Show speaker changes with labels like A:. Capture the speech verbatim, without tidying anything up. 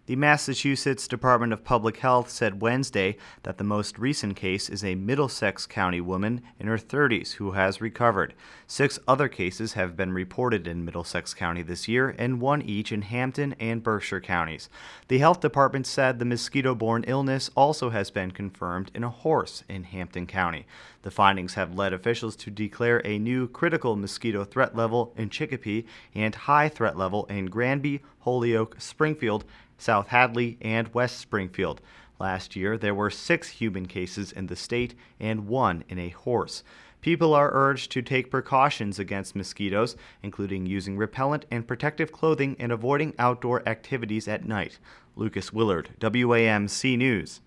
A: The Massachusetts Department of Public Health said Wednesday that the most recent case is a Middlesex County woman in her thirties who has recovered. Six other cases have been reported in Middlesex County this year, and one each in Hampton and Berkshire counties. The health department said the mosquito-borne illness also has been confirmed in a horse in Hampton County. The findings have led officials to declare a new critical mosquito threat level in Chicopee and high threat level in Granby, Holyoke, Springfield, South Hadley, and West Springfield. Last year, there were six human cases in the state and one in a horse. People are urged to take precautions against mosquitoes, including using repellent and protective clothing and avoiding outdoor activities at night. Lucas Willard, W A M C News.